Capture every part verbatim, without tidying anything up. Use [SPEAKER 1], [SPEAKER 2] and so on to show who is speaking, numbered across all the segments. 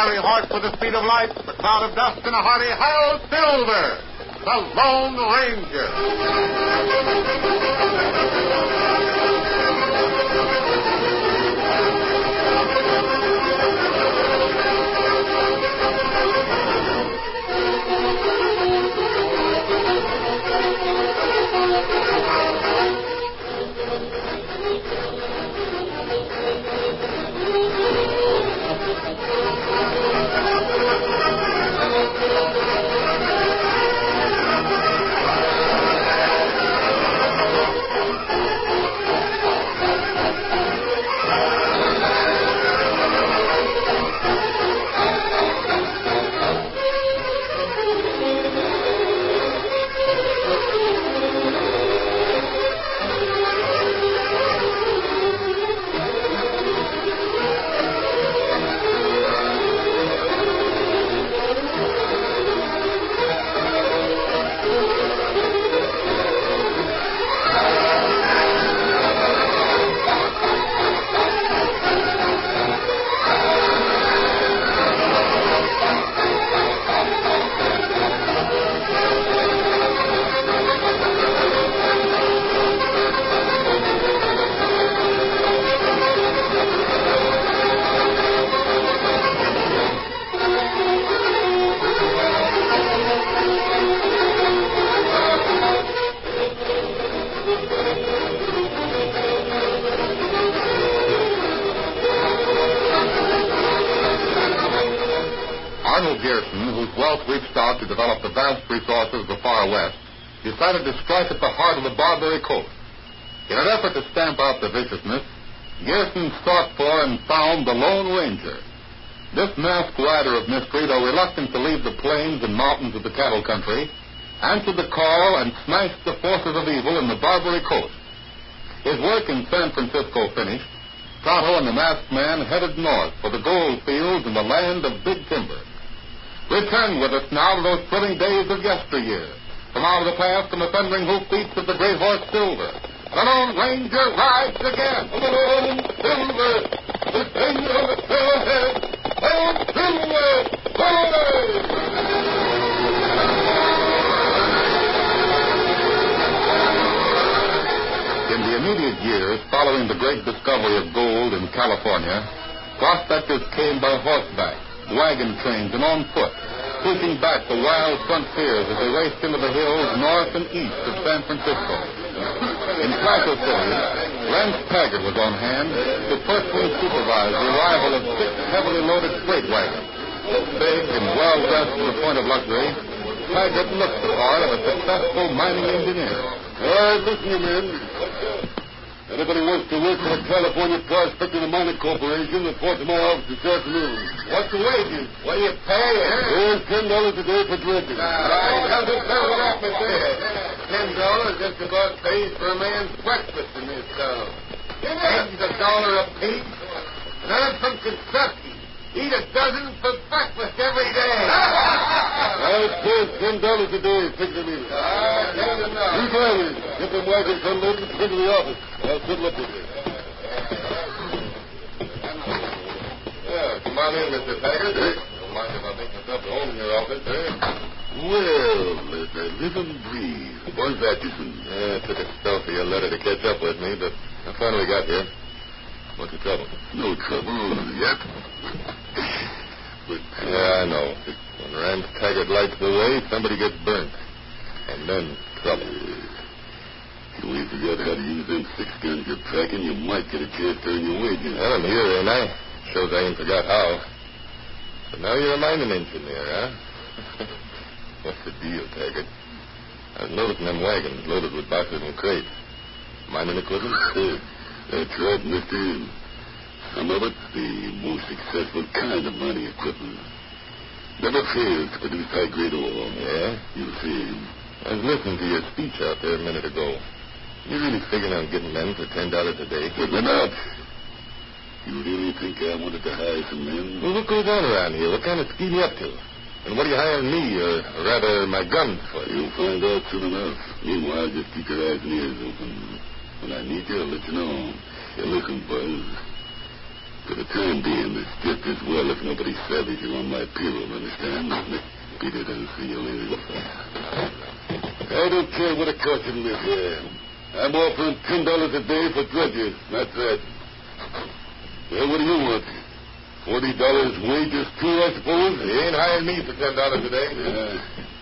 [SPEAKER 1] fiery horse with the speed of light, the cloud of dust, and a hearty Hail Silver, the Lone Ranger. Arnold Gearson, whose wealth reached out to develop the vast resources of the far west, decided to strike at the heart of the Barbary Coast. In an effort to stamp out the viciousness, Gearson sought for and found the Lone Ranger. This masked rider of mystery, though reluctant to leave the plains and mountains of the cattle country, answered the call and smashed the forces of evil in the Barbary Coast. His work in San Francisco finished, Tonto and the masked man headed north for the gold fields and the land of big timber. Return with us now to those thrilling days of yesteryear. From out of the past and the thundering hoofbeats of the great horse Silver, the Lone Ranger rides again. Lone Silver, the finger on the trail ahead. Lone Silver, away! In the immediate years following the great discovery of gold in California, prospectors came by horseback, wagon trains, and on foot, pushing back the wild frontiers as they raced into the hills north and east of San Francisco. In Placer City, Rance Taggart was on hand to personally supervise the arrival of six heavily loaded freight wagons. Big and well-dressed to the point of luxury, Taggart looked the part of a successful mining engineer.
[SPEAKER 2] Uh, listen, you men. Anybody wants to work for the California Prospecting and Mining Corporation, report to my office this afternoon.
[SPEAKER 1] What's the wages? What do you pay?
[SPEAKER 2] Here's ten dollars a day for drinking.
[SPEAKER 1] Uh, I doesn't tell what I said. Ten dollars just about pays for a man's breakfast in this town. Eggs a dollar a piece. And I'm from Kentucky. Eat a dozen for breakfast every day.
[SPEAKER 2] I pay ten dollars a day, fix the meter.
[SPEAKER 1] Ah, that's enough.
[SPEAKER 2] You drivers, get them wagons unloaded and take to the office. I'll settle up with you.
[SPEAKER 1] Yeah, come on in, Mister Taggart. Don't mind if I make myself at home in your office, eh?
[SPEAKER 2] Well, let I live and breathe. What's that, Jason?
[SPEAKER 1] Yeah, it took a spell for your letter to catch up with me, but I finally got here. What's the trouble?
[SPEAKER 2] No trouble yet. But, uh,
[SPEAKER 1] yeah, I know. When Rance Taggart lights the way, somebody gets burnt. And then trouble.
[SPEAKER 2] If we forget how to use them six guns you're tracking, you might get a chance to earn your wages.
[SPEAKER 1] Well, I'm here, ain't I? Shows I ain't forgot how. So now you're a mining engineer, huh? What's the deal, Taggart? I was noticing them wagons loaded with boxes and crates. Mining equipment?
[SPEAKER 2] Uh, that's right, mister. Some of it, the most successful kind of mining equipment. Never fails to produce high-grade ore.
[SPEAKER 1] Yeah?
[SPEAKER 2] You'll see.
[SPEAKER 1] I was listening to your speech out there a minute ago. You really figuring on getting men for ten dollars a day?
[SPEAKER 2] Certainly not. You really think I wanted to hire some men?
[SPEAKER 1] Well, what goes on around here? What kind of scheme you up to? And what are you hiring me, or rather my guns for?
[SPEAKER 2] You'll find out soon enough. Meanwhile, just keep your eyes and ears open. When I need you, I'll let you know. Hey, listen, Buzz. For the time being, there's just as well if nobody savage you on my payroll, understand? Peter doesn't see you later. I don't care what it costs you to live here. I'm offering ten dollars a day for drudges. That's it. Well, what do you want? Forty dollars wages too, I suppose?
[SPEAKER 1] You ain't hiring me for ten dollars a day.
[SPEAKER 2] Yeah.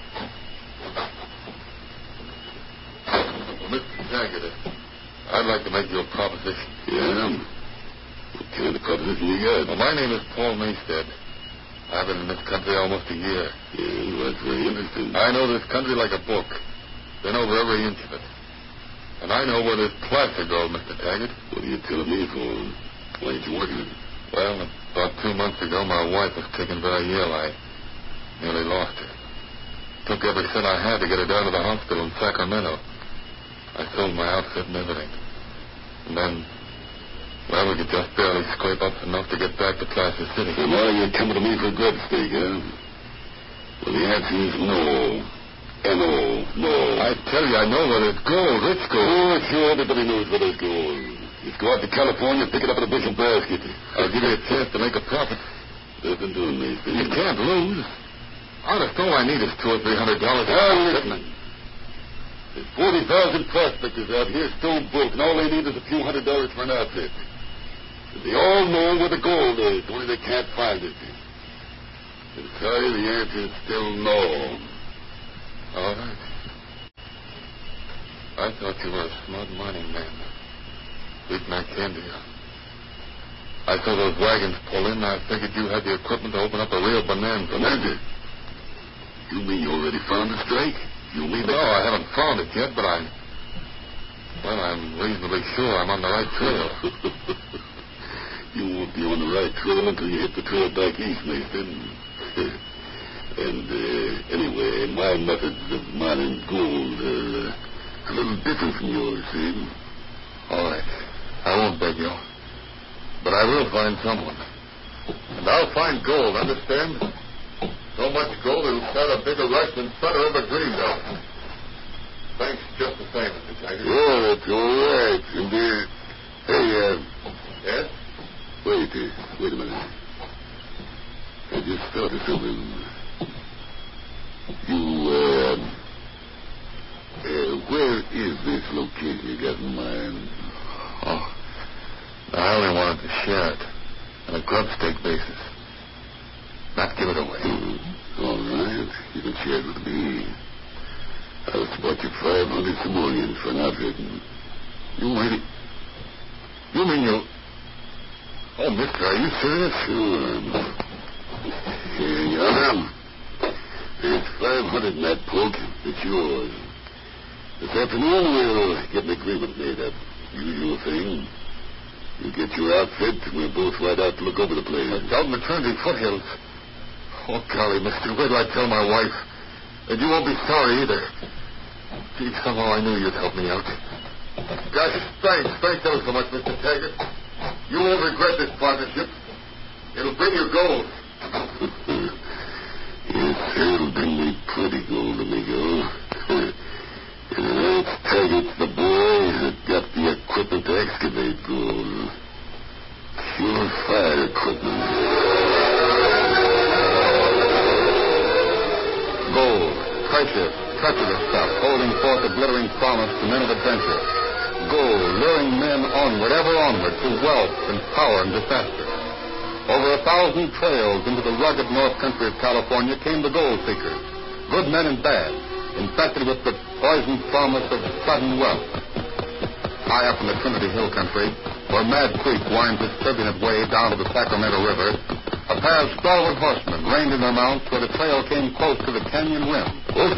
[SPEAKER 1] Well, Mister Taggart, I'd like to make you a proposition.
[SPEAKER 2] Yeah? What kind of proposition you got?
[SPEAKER 1] Well, my name is Paul Maystead. I've been in this country almost a year.
[SPEAKER 2] Yeah, well, that's very interesting.
[SPEAKER 1] I know this country like a book. Been over every inch of it. And I know where there's placer gold, Mister Taggart.
[SPEAKER 2] What are you telling me for? Why ain't you working it?
[SPEAKER 1] Well, about two months ago, my wife was taken very ill. I nearly lost her. Took every cent I had to get her down to the hospital in Sacramento. I sold my outfit and everything. And then, well, we could just barely scrape up enough to get back to Placer City.
[SPEAKER 2] So now you're coming to me for a grub stake, huh? Well, the answer is no. N O, no.
[SPEAKER 1] I tell you, I know where there's gold, rich gold.
[SPEAKER 2] Oh, sure, everybody knows where there's gold. Just go out to California and pick it up in a bushel basket.
[SPEAKER 1] I'll give you a chance to make a profit.
[SPEAKER 2] Nothing doing, Mason.
[SPEAKER 1] You can't lose. Honest, all I need is two or three hundred dollars.
[SPEAKER 2] Now, listen. There's forty thousand prospectors out here stone broke, and all they need is a few hundred dollars for an outfit. And they all know where the gold is, only they can't find it. And sorry, the answer is still no.
[SPEAKER 1] All right. I thought you were a smart mining man. Reason I came to you. I saw those wagons pull in, and I figured you had the equipment to open up a real bonanza.
[SPEAKER 2] Bonanza? You mean you already found the strike? You mean
[SPEAKER 1] No, I haven't found it yet, but I'm... Well, I'm reasonably sure I'm on the right trail.
[SPEAKER 2] You won't be on the right trail until you hit the trail back east, Mason. And, uh, anyway, my methods of mining gold are uh, a little different from yours, see?
[SPEAKER 1] All right. I won't beg you. But I will find someone. And I'll find gold, understand? So much gold it'll start a bigger rush than Sutter ever dreamed of. Thanks just the same, Mister Taggart.
[SPEAKER 2] Oh, that's all right. And, uh, hey, uh...
[SPEAKER 1] Yes?
[SPEAKER 2] Wait, uh, wait a minute. I just thought of something. You, uh... uh where is this location you got in mind?
[SPEAKER 1] Oh, I only wanted to share it on a grub stake basis. Not give it away.
[SPEAKER 2] Mm, all right. You can share it with me. I'll spot you five hundred simoleons for an outfit.
[SPEAKER 1] You really... You mean you... Oh, mister, are you serious?
[SPEAKER 2] Sure. Here you are. There's five hundred in that poke. It's yours. This afternoon we'll get an agreement made up. Usual thing. You get your outfit, we'll both ride out to look over the place.
[SPEAKER 1] Out in the Trinity foothills. Oh, golly, mister, wait till I tell my wife. And you won't be sorry either. Gee, somehow I knew you'd help me out. Gosh, thanks. Thanks ever so much, Mister Taggart. You won't regret this partnership. It'll bring you gold.
[SPEAKER 2] Yes, it'll bring me pretty gold, amigo. And that's Taggart's the boy that got the equipment to excavate gold. Surefire equipment.
[SPEAKER 1] Gold, precious, treacherous stuff, holding forth a glittering promise to men of adventure. Gold, luring men onward, ever onward, to wealth and power and disaster. Over a thousand trails into the rugged north country of California came the gold seekers, good men and bad, infected with the poison promise of sudden wealth. High up in the Trinity Hill country, where Mad Creek winds its turbulent way down to the Sacramento River, a pair of stalwart horsemen reined in their mounts where the trail came close to the canyon rim.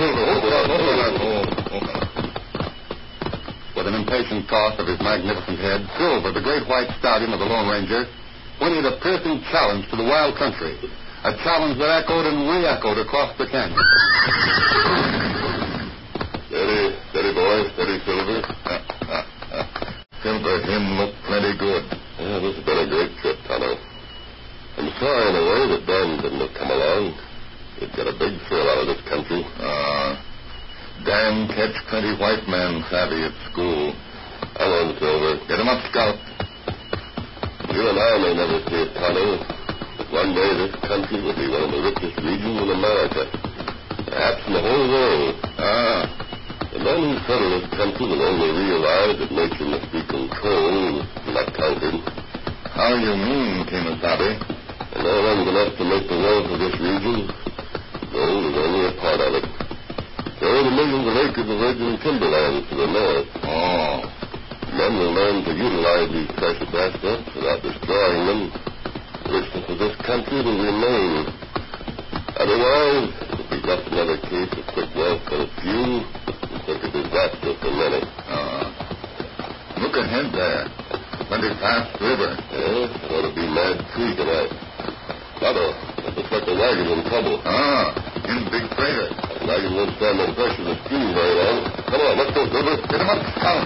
[SPEAKER 1] With an impatient toss of his magnificent head, Silver, the great white stallion of the Lone Ranger, whinnied a piercing challenge to the wild country, a challenge that echoed and re-echoed across the canyon.
[SPEAKER 2] Steady, steady, boy. Steady, Silver.
[SPEAKER 1] Silver, him look plenty good.
[SPEAKER 2] Yeah, this has been a great trip, Tonto. I'm sorry in a way that Dan didn't have come along. He'd get a big thrill out of this country.
[SPEAKER 1] Ah, uh, Dan catch plenty white man savvy at school.
[SPEAKER 2] Hello, Silver.
[SPEAKER 1] Get him up, Scout.
[SPEAKER 2] You and I may never see it, Tonto, but One day this country will be one of the richest regions in America. Perhaps in the whole world.
[SPEAKER 1] Ah.
[SPEAKER 2] The men who settle this country will only realize that nature must be controlled, not conquered.
[SPEAKER 1] How you mean, Kemosabe?
[SPEAKER 2] And no one can estimate the wealth of this region. Gold is only a part of it. There are the millions of acres of virgin timberlands to the north.
[SPEAKER 1] Oh.
[SPEAKER 2] Men will learn to utilize these precious assets without destroying them. The richness of this country will remain. Otherwise, it will be just another case of quick wealth for a few and quick a disaster for many.
[SPEAKER 1] Uh, look ahead there. Plenty fast river.
[SPEAKER 2] Yes, it ought to be Mad Creek of that. Otto, it looks like the wagon's in trouble.
[SPEAKER 1] Ah, in big freighter.
[SPEAKER 2] The wagon won't stand the pressure of the stream very long. Come on, let's go, Silver.
[SPEAKER 1] Get him up. Come.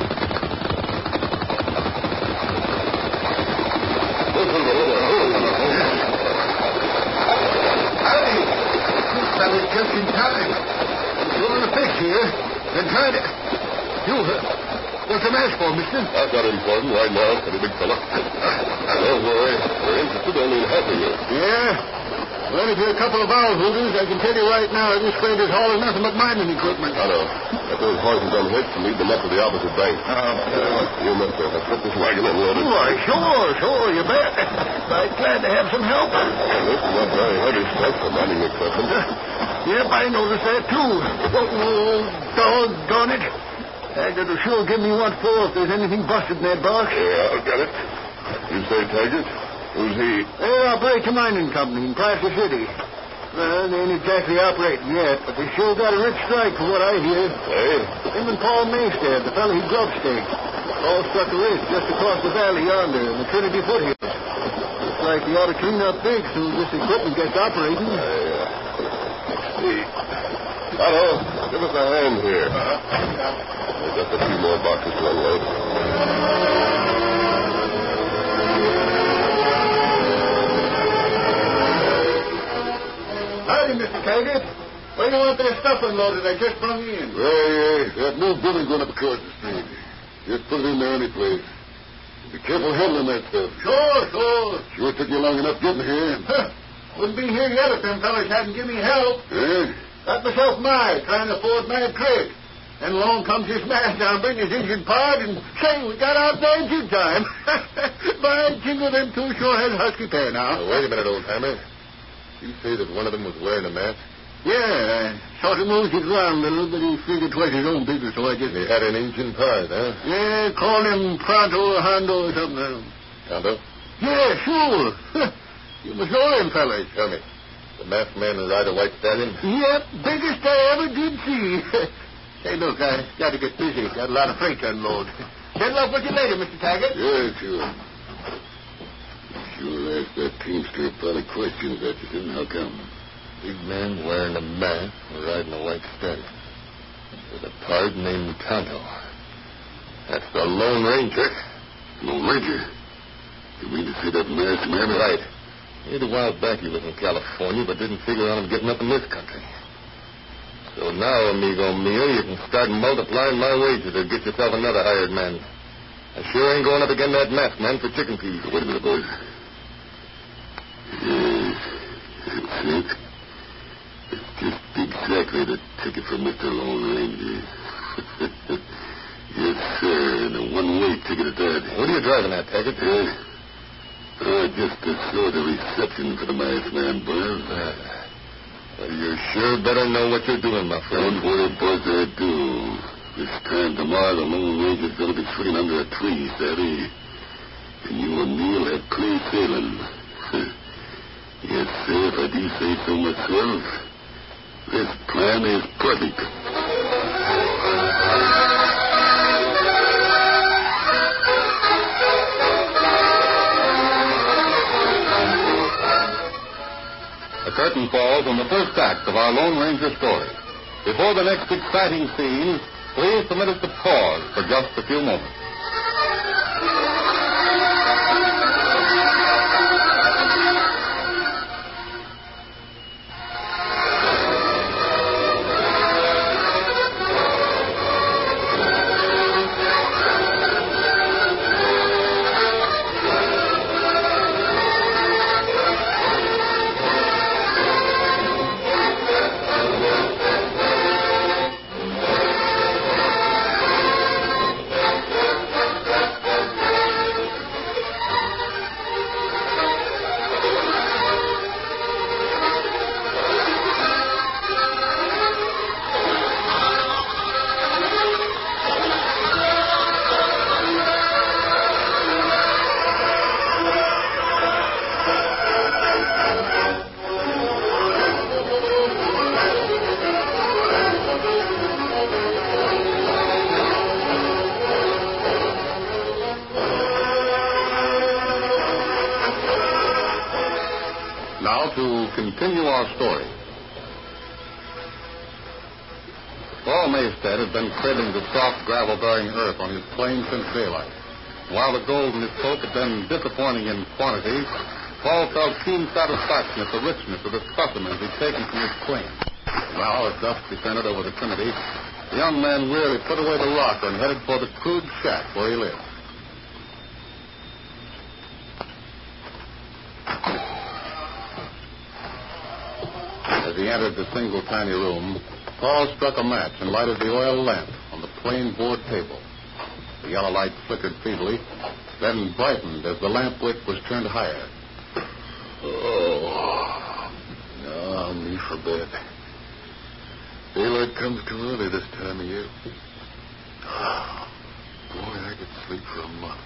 [SPEAKER 1] That was just in time. You're in the fix here. Then try to... You, uh, what's the mask for, mister?
[SPEAKER 2] That's not important right now, pretty big fella. Don't worry. We're interested only in helping you.
[SPEAKER 1] Yeah? Well, if you're a couple of hours holders, I can tell you right now this freighter's hauling nothing but mining equipment.
[SPEAKER 2] Otto, get those horses unhitched and lead them up to the opposite bank.
[SPEAKER 1] Oh, uh,
[SPEAKER 2] You, mister, let's put this wagon unloaded.
[SPEAKER 1] Why, sure, sure, you bet. I'm glad to have some help.
[SPEAKER 2] This is not very heavy stuff for mining equipment.
[SPEAKER 1] Yep, I noticed that, too. Oh, doggone it. Taggart will sure give me what for if there's anything busted in that box.
[SPEAKER 2] Yeah, I'll get it. You say Taggart? Who's he?
[SPEAKER 1] They operate a mining company in Placer City. Well, they ain't exactly operating yet, but they sure got a rich strike from what I hear.
[SPEAKER 2] Hey?
[SPEAKER 1] Him and Paul Maystad, the fellow who grub staked. Paul struck a rich just across the valley yonder in the Trinity foothills. Looks like they ought to clean up big soon as this equipment gets operating.
[SPEAKER 2] I, uh, let's see. Otto, give us a hand here. There's just a few more boxes to unload.
[SPEAKER 1] Howdy, Mister Taggart. Where do you want that stuff unloaded I just brought in?
[SPEAKER 2] Well, yeah, that new building going up across the street. Just put it in there any place. Be careful handling that stuff.
[SPEAKER 1] Sure, sure.
[SPEAKER 2] Sure took you long enough getting here.
[SPEAKER 1] Huh. Wouldn't be here yet if them fellas hadn't given me help.
[SPEAKER 2] Eh?
[SPEAKER 1] Got myself mired trying to ford Mad Creek. And along comes this man down, bring his engine pod, and say, we got out there in due time. By jingle, them two sure has husky pair now.
[SPEAKER 2] Now, wait a minute, old-timer. You say that one of them was wearing a mask?
[SPEAKER 1] Yeah, I sort of moved it around a little, but he figured twas his own business, so I just...
[SPEAKER 2] He had an engine part, huh?
[SPEAKER 1] Yeah, call him Pronto or Hondo or something.
[SPEAKER 2] Tonto?
[SPEAKER 1] Yeah, sure. You must know them fellas.
[SPEAKER 2] Tell me, the masked man who ride a white stallion?
[SPEAKER 1] Yep, biggest I ever did see. Say, look, I got to get busy. Got a lot of freight to unload. Get off with you later, Mister Taggart.
[SPEAKER 2] Yeah, sure. Sure asked that teamster a lot of questions that you didn't. How come?
[SPEAKER 3] Big man wearing a mask riding a white stallion. With a pard named Tonto. That's the Lone Ranger.
[SPEAKER 2] Lone Ranger? You mean to say that masked man?
[SPEAKER 3] Right. Eight a while back he was in California, but didn't figure on him getting up in this country. So now, amigo mio, you can start multiplying my wages to get yourself another hired man. I sure ain't going up again that masked man for chicken peas.
[SPEAKER 2] Wait a minute, boys. Yeah, that's it. It's just exactly the ticket for Mister Lone Ranger. Yes, sir, and a one-way ticket at that.
[SPEAKER 3] What are you driving at, Taggart?
[SPEAKER 2] Uh, uh, just a sort of reception for the masked man, boys.
[SPEAKER 3] Uh, well, you sure better know what you're doing, my friend.
[SPEAKER 2] Don't worry, boys, I do. This time tomorrow, the Lone Ranger's going to be swinging under a tree, Savvy. And you and me'll have clear sailing. Yes, sir, if I do say so myself, this plan is perfect.
[SPEAKER 1] The curtain falls on the first act of our Lone Ranger story. Before the next exciting scene, please permit us to pause for just a few moments. Now to continue our story. Paul Maystad had been treading the soft gravel-bearing earth on his claim since daylight. While the gold in his coat had been disappointing in quantity, Paul felt keen satisfaction at the richness of the specimens he'd taken from his claim. Now, as dusk descended over the Trinity, the young man wearily put away the rocker and headed for the crude shack where he lived. As he entered the single tiny room, Paul struck a match and lighted the oil lamp on the plain board table. The yellow light flickered feebly, then brightened as the lamp wick was turned higher.
[SPEAKER 3] Oh, no, me for bed. Daylight comes too early this time of year. Oh, boy, I could sleep for a month.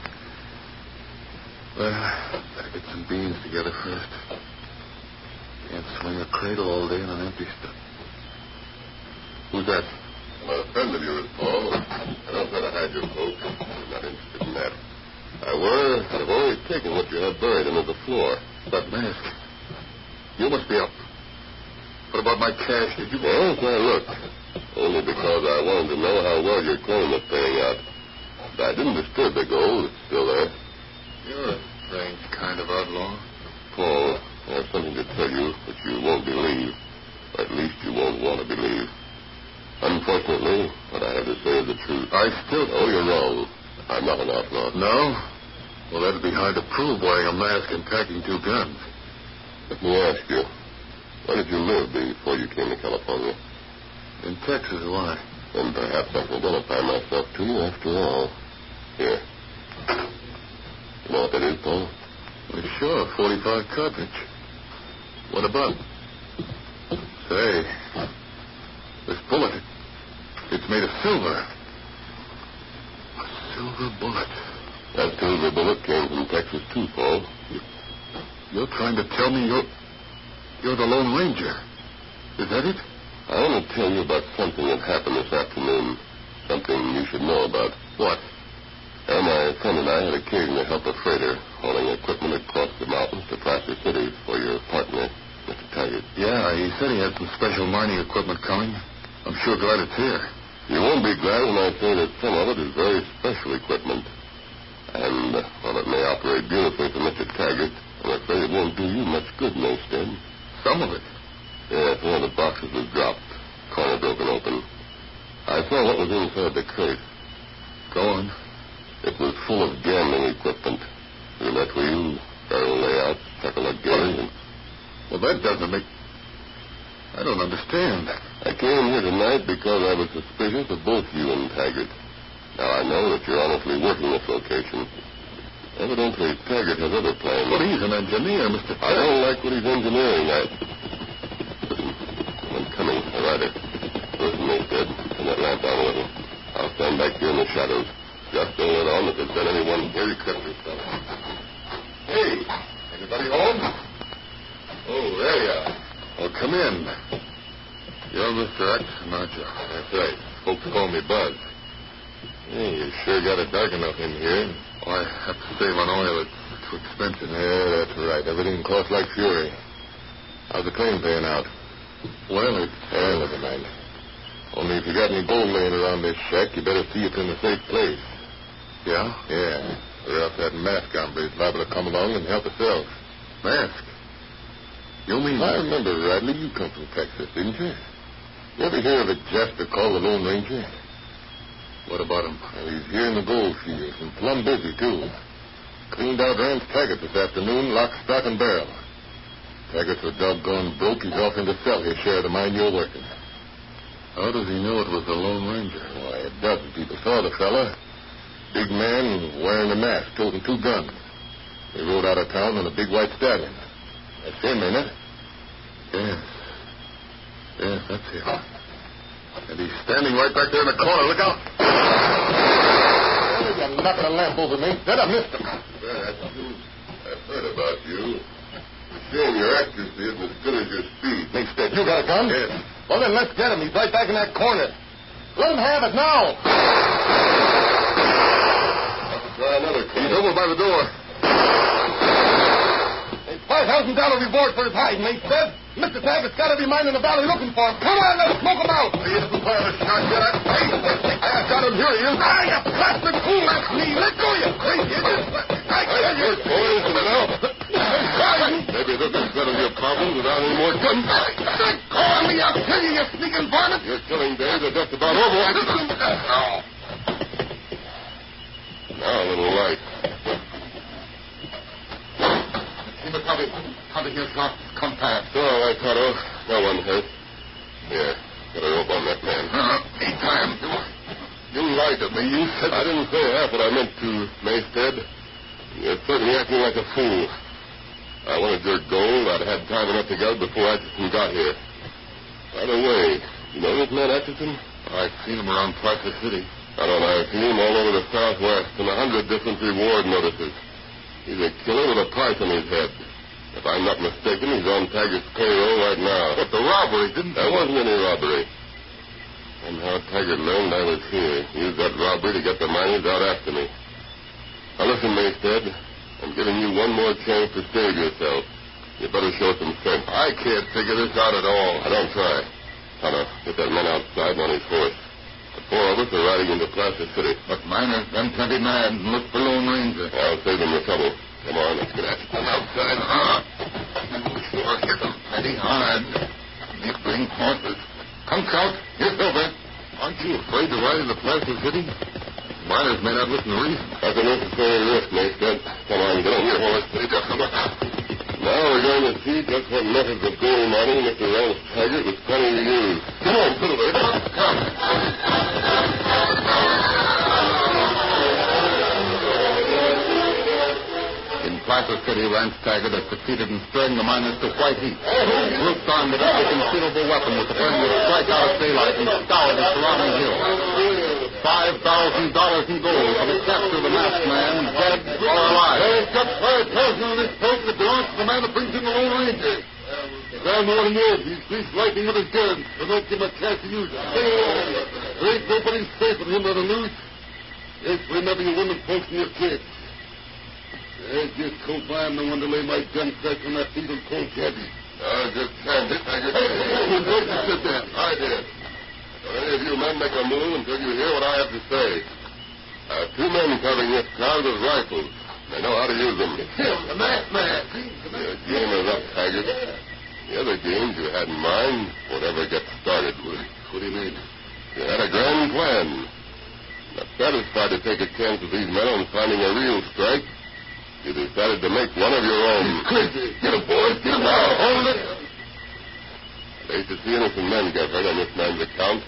[SPEAKER 3] Well, better get some beans together first. Can't swing a cradle all day on an empty stomach. Who's that?
[SPEAKER 2] I'm a friend of yours, Paul. I don't try to hide your coat. I'm not interested in that. I were, but I've already taken what you had buried under the floor.
[SPEAKER 3] That mask. You must be up. What about my cash? Did you...
[SPEAKER 2] Yes, I looked. Only because I wanted to know how well your claim was paying out. But I didn't disturb the gold. It's still there.
[SPEAKER 3] You're a strange kind of outlaw.
[SPEAKER 2] Paul, I have something to tell you that you won't believe. Or at least you won't want to believe. Unfortunately, what I have to say is the truth.
[SPEAKER 3] I still...
[SPEAKER 2] Oh, you're wrong. I'm not an outlaw.
[SPEAKER 3] No? Well, that'd be hard to prove wearing a mask and packing two guns.
[SPEAKER 2] Let me ask you, where did you live before you came to California?
[SPEAKER 3] In Texas, why?
[SPEAKER 2] Then perhaps I can identify myself to you after all. Here. You know what that is, Paul?
[SPEAKER 3] Well, sure, forty-five cartridge. What about? Say, this bullet, it, it's made of silver. A silver bullet.
[SPEAKER 2] That silver bullet came from Texas, too, Paul.
[SPEAKER 3] You, you're trying to tell me you're, you're the Lone Ranger. Is that it?
[SPEAKER 2] I want to tell you about something that happened this afternoon. Something you should know about.
[SPEAKER 3] What?
[SPEAKER 2] Well, my friend and I had occasion to help a freighter hauling equipment across the mountains to Placer City for your partner, Mister Taggart.
[SPEAKER 3] Yeah, he said he had some special mining equipment coming. I'm sure glad it's here.
[SPEAKER 2] You won't be glad when I say that some of it is very special equipment. And uh, while it may operate beautifully for Mister Taggart, I'm afraid it won't do you much good, Maystad.
[SPEAKER 3] Some of it?
[SPEAKER 2] Yes, one of the boxes was dropped, corner broken open. I saw what was inside the crate.
[SPEAKER 3] Go on.
[SPEAKER 2] It was full of gambling equipment. Roulette wheels, barrel layouts, chocolate games. And...
[SPEAKER 3] Well, that doesn't make... I don't understand.
[SPEAKER 2] I came here tonight because I was suspicious of both you and Taggart. Now, I know that you're honestly working this location. Evidently, Taggart has other plans.
[SPEAKER 3] Well, he's an engineer, Mister
[SPEAKER 2] I don't like what he's engineering. I... Listen, I'm coming. A rider. Listen, Maystad. Turn that lamp down a little. I'll stand back here in the shadows. Just don't let on that there's been anyone here except yourself.
[SPEAKER 3] Hey, anybody home? Oh, there you are. Well, come in. You're Mister Exon, aren't you?
[SPEAKER 2] That's right.
[SPEAKER 3] Folks call me Buzz.
[SPEAKER 2] Hey, you sure got it dark enough in here.
[SPEAKER 3] Oh, I have to save on oil. It's too expensive.
[SPEAKER 2] Yeah, that's right. Everything costs like fury. How's the claim paying out?
[SPEAKER 3] Well, it's...
[SPEAKER 2] Yeah, never mind. Only if you got any gold laying around this shack, you better see it's in a safe place.
[SPEAKER 3] Yeah?
[SPEAKER 2] Yeah. Or else that mask hombre is liable to come along and help himself.
[SPEAKER 3] Mask? You mean...
[SPEAKER 2] I remember, Radley, you come from Texas, didn't you? You ever hear of a Jasper called the Lone Ranger?
[SPEAKER 3] What about him?
[SPEAKER 2] Well, he's here in the gold fields and plumb busy, too. Cleaned out Rance Taggart this afternoon, lock, stock, and barrel. Taggart's so doggone broke, he's off to sell his share of the mine you're working.
[SPEAKER 3] How does he know it was the Lone Ranger?
[SPEAKER 2] Why, a dozen people saw the fella. Big man wearing a mask, toting two guns. He rode out of town on a big white stallion. That's him, ain't it?
[SPEAKER 3] Yes. Yes, that's him. And he's standing right back there in the corner. Look out!
[SPEAKER 2] Oh, you're knocking a lamp over me. Then I missed him.
[SPEAKER 3] That's you.
[SPEAKER 2] I've heard about you. Shame your accuracy isn't as good as your speed.
[SPEAKER 3] Maystad,
[SPEAKER 2] You got a gun?
[SPEAKER 3] Yes.
[SPEAKER 2] Well, then let's get him. He's right back in that corner. Let him have it now.
[SPEAKER 3] Try another. He's over by the door.
[SPEAKER 2] Hey, fire!
[SPEAKER 3] five thousand dollars reward for his hide, Mate said. Mister Taggart's got every mine in the valley looking for him. Come on, let's smoke him out.
[SPEAKER 1] He isn't firing a shot yet.
[SPEAKER 3] I got him. Here he is. Ah, you blasted fool. That's me. Let go, you crazy idiot. I tell you.
[SPEAKER 2] Boys, now. Maybe this is settle your problems without any more guns.
[SPEAKER 3] Go on me, I'll kill you, you sneaking varmint.
[SPEAKER 2] Your killing days are just about over.
[SPEAKER 3] Oh.
[SPEAKER 2] Now a little light.
[SPEAKER 1] See the copy. Copy here, Scott. Come fast.
[SPEAKER 2] All right, Tonto. No one hurt. Here, get a rope on that man.
[SPEAKER 1] Uh, eight times.
[SPEAKER 2] You lied to me. You said... I didn't say half what I meant to, Maystead. You're certainly acting like a fool. I wanted your gold. I'd had time enough to get it before Atchison got here. By the way, you know this man Atchison?
[SPEAKER 1] I've seen him around Placer City.
[SPEAKER 2] I don't know. I've seen him all over the Southwest in a hundred different reward notices. He's a killer with a price on his head. If I'm not mistaken, he's on Taggart's payroll right now.
[SPEAKER 1] But the robbery didn't...
[SPEAKER 2] There wasn't any robbery. Somehow Taggart learned I was here. He used that robbery to get the miners out after me. Now listen, Maystead. I'm giving you one more chance to save yourself. You better show some sense.
[SPEAKER 1] I can't figure this out at all.
[SPEAKER 2] I don't try. Tonto, get that man outside and on his horse. The four of us are riding into Placer City.
[SPEAKER 1] But miners, them plenty mad and look for Lone Ranger.
[SPEAKER 2] I'll save them the trouble. Come on, let's get at it.
[SPEAKER 1] I'm outside. Uh, sure hit them plenty hard. They bring horses. Come, Scout. Here's Silver. Aren't you afraid to ride into Placer City? Miners may not listen to reason.
[SPEAKER 2] That's a necessary risk, Maystead. Come on, get on your horse. Now we're going to see just what methods of gold mining Mister Ralph Taggart was planning to use. Come on, Silver.
[SPEAKER 1] Come. In Placer City, Rance Taggart had succeeded in stirring the miners to white heat. Grouped armed with every conceivable weapon with the plan to strike out of daylight and scour the surrounding hills. Five thousand dollars in gold for the capture of the masked man, dead or alive.
[SPEAKER 2] They've got five thousand on this boat that belongs to the man that brings in the Lone Ranger. Down the one knows he's greased lightning with his gun, so don't give him a chance to use it. There ain't nobody safe with him on the loose. Just remember your women folks and your kids. I just hope I'm the one to lay my gun sights on that feeble cold cabby.
[SPEAKER 1] I just canned it. I just...
[SPEAKER 2] Who knows you said that?
[SPEAKER 1] I did. Don't any of you men make a move until you hear what I have to say. I have two men covering this crowd with rifles. They know how to use them.
[SPEAKER 2] Him, the masked man.
[SPEAKER 1] Your game is up, Taggart. The other games you had in mind won't ever get started with.
[SPEAKER 2] What do you mean?
[SPEAKER 1] You had a grand plan. Not satisfied to take a chance with these men on finding a real strike, you decided to make one of your own.
[SPEAKER 2] Crazy. Get him, boys. Get him now. Hold it.
[SPEAKER 1] I hate to see innocent men get hurt on this man's account.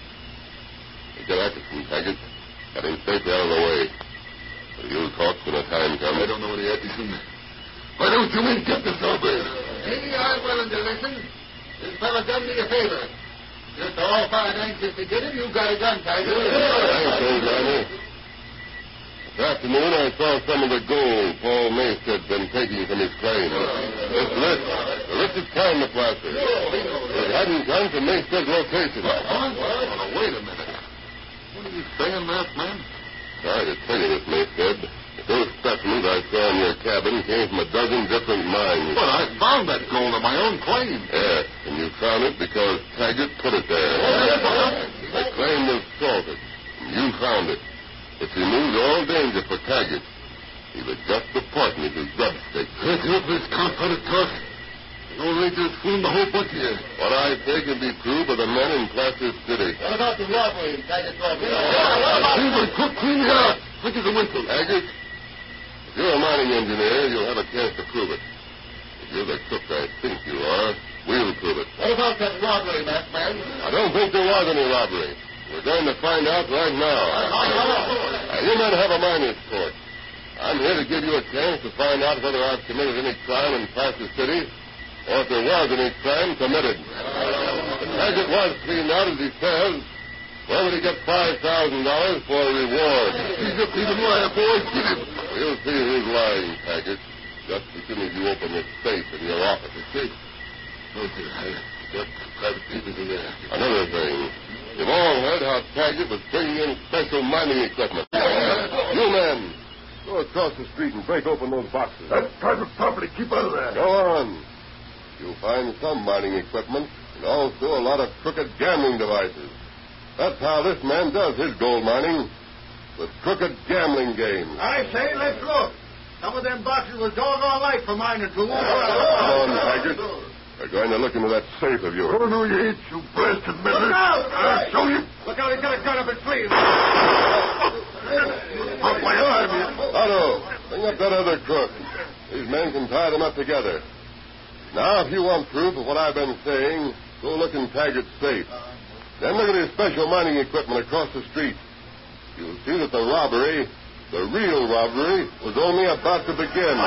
[SPEAKER 1] Get Atchison, Taggart. Got him safely out of the way. But you'll talk when the time comes.
[SPEAKER 2] I don't know any Atchison. Why don't you men get this over?
[SPEAKER 3] Maybe I'm willing to listen. This fella done me a favor. Just all five anxious to get him, you got a gun, Tiger.
[SPEAKER 1] Thanks, old Johnny. This afternoon I saw some of the gold Paul Mace had been taking from his claim. This list, the richest kind of placer. It hadn't come from Mace's location.
[SPEAKER 3] Huh? Well, wait a minute. What are you saying, masked man?
[SPEAKER 1] Sorry to tell you this, Mace said. Those specimens I saw in your cabin came from a dozen different mines.
[SPEAKER 3] Well, I found that gold on my own claim.
[SPEAKER 1] Yes, and you found it because Taggart put it there. The claim was salted, and you found it. It removed all danger for Taggart. He was just the partner his grub stick.
[SPEAKER 2] Let's hope this confounded talk. The Lone Ranger's fooling the whole bunch of you.
[SPEAKER 1] What I say can be true by the men in Placer City.
[SPEAKER 3] What about the robbery, Taggart robbery?
[SPEAKER 2] Silver, cook, clean it out. Switches the window.
[SPEAKER 1] Taggart, if you're a mining engineer, you'll have a chance to prove it. If you're the cook I think you are, we'll prove it.
[SPEAKER 3] What about that robbery, masked man?
[SPEAKER 1] I don't think there was any robbery. We're going to find out right now. Now, you men have a miners' court. I'm here to give you a chance to find out whether I've committed any crime in Placer City, or if there was any crime committed. As it was cleaned out, as he says, where would he get five thousand dollars for a reward?
[SPEAKER 2] He's a thieving liar, boys. Get him.
[SPEAKER 1] We'll see who's lying, Taggart, just as soon as you open this safe in your office.
[SPEAKER 2] The safe? No, sir. I got private papers in there.
[SPEAKER 1] Another thing. You've all heard how Taggart was bringing in special mining equipment. You men,
[SPEAKER 2] Go across the street and break open those boxes.
[SPEAKER 4] That private property. Keep out of there.
[SPEAKER 2] Go on. You'll find some mining equipment and also a lot of crooked gambling devices. That's how this man does his gold mining, with crooked gambling games.
[SPEAKER 5] I say, let's look. Some of them boxes was doggone light for miners to move.
[SPEAKER 2] Come on, Taggart. We're going to look into that safe of yours.
[SPEAKER 4] Oh, no, you ain't, you blasted meddler.
[SPEAKER 5] Look out!
[SPEAKER 4] I'll show you.
[SPEAKER 5] Look out, he's got a gun up his sleeve.
[SPEAKER 4] Off my arm, you.
[SPEAKER 2] Otto, bring up that other crook. These men can tie them up together. Now, if you want proof of what I've been saying, go look in Taggart's safe. Then look at his special mining equipment across the street. You'll see that the robbery, the real robbery, was only about to begin.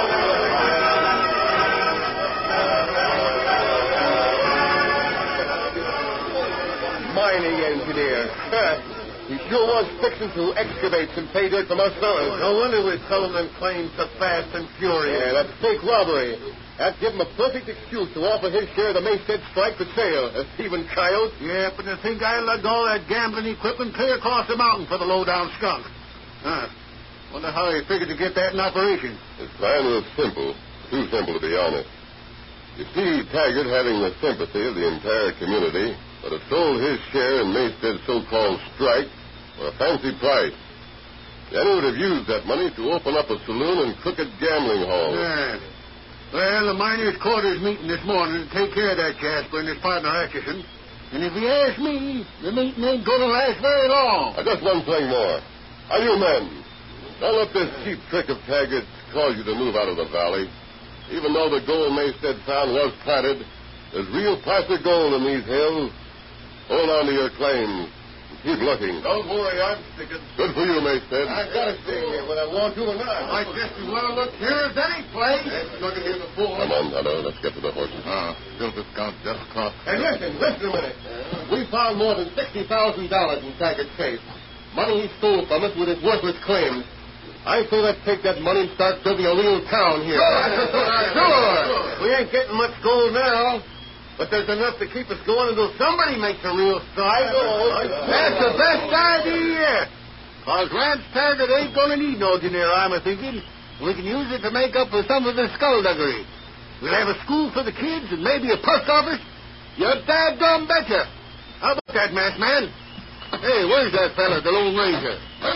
[SPEAKER 3] Mining engineer. He sure was fixing to excavate some pay dirt from us fellas. No wonder we're selling them claims so fast and furious. Yeah, that's fake robbery. That give him a perfect excuse to offer his share of the Maystead strike for sale. A thieving coyote.
[SPEAKER 5] Yeah, but to think I lugged all that gambling equipment clear across the mountain for the low-down skunk. Huh. Wonder how he figured to get that in operation.
[SPEAKER 2] His plan was simple. Too simple, to be honest. You see, Taggart, having the sympathy of the entire community, would have sold his share in Maystead's so-called strike for a fancy price. Then he would have used that money to open up a saloon and crooked gambling hall.
[SPEAKER 5] Yeah. Well, the miners' quarters meeting this morning to take care of that Jasper and his partner Atchison. And if you ask me, the meeting ain't going to last very long.
[SPEAKER 2] Uh, just one thing more. Are you men? Don't let this cheap trick of Taggart's cause you to move out of the valley. Even though the gold Maystead found was planted, there's real placer gold in these hills. Hold on to your claims. Keep looking.
[SPEAKER 3] Don't worry, I'm sticking.
[SPEAKER 2] Good for you, Maystead.
[SPEAKER 3] I've got to stay here whether I want to or not.
[SPEAKER 5] I just as well look here as any place.
[SPEAKER 3] I've looked here before.
[SPEAKER 2] Come on, Tonto. Let's get to the horses.
[SPEAKER 1] Ah, still discount just across.
[SPEAKER 3] Hey, listen, listen a minute. We found more than sixty thousand dollars in Taggart's safe. Money he stole from us with his worthless claims. I say let's take that money and start building a real town here.
[SPEAKER 5] Sure.
[SPEAKER 3] Sure. We ain't getting much gold now, but there's enough to keep us going until somebody makes a real strike.
[SPEAKER 5] That's the best idea. Because Rance Taggart ain't going to need no dineer, I'm a-thinking. We can use it to make up for some of the skullduggery. We'll have a school for the kids and maybe a post office. You dadgum betcha. How about that, masked man? Hey, where's that fella, the Lone Ranger?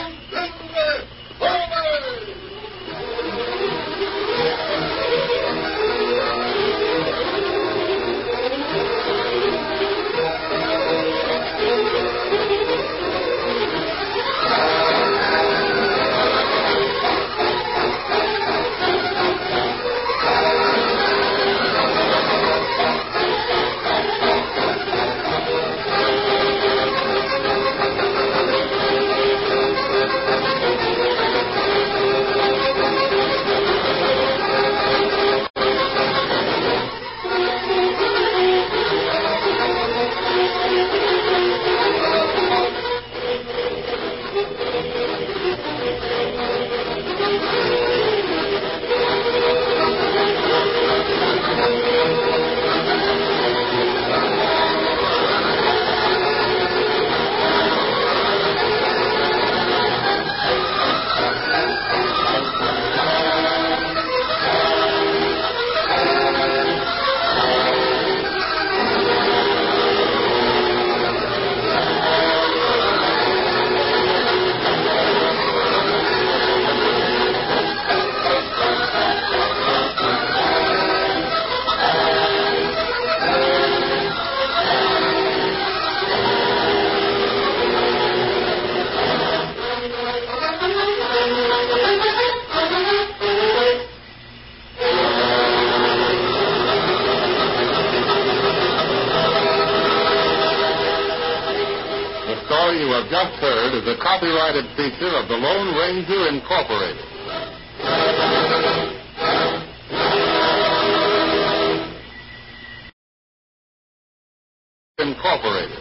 [SPEAKER 1] You have just heard is a copyrighted feature of the Lone Ranger Incorporated. Incorporated.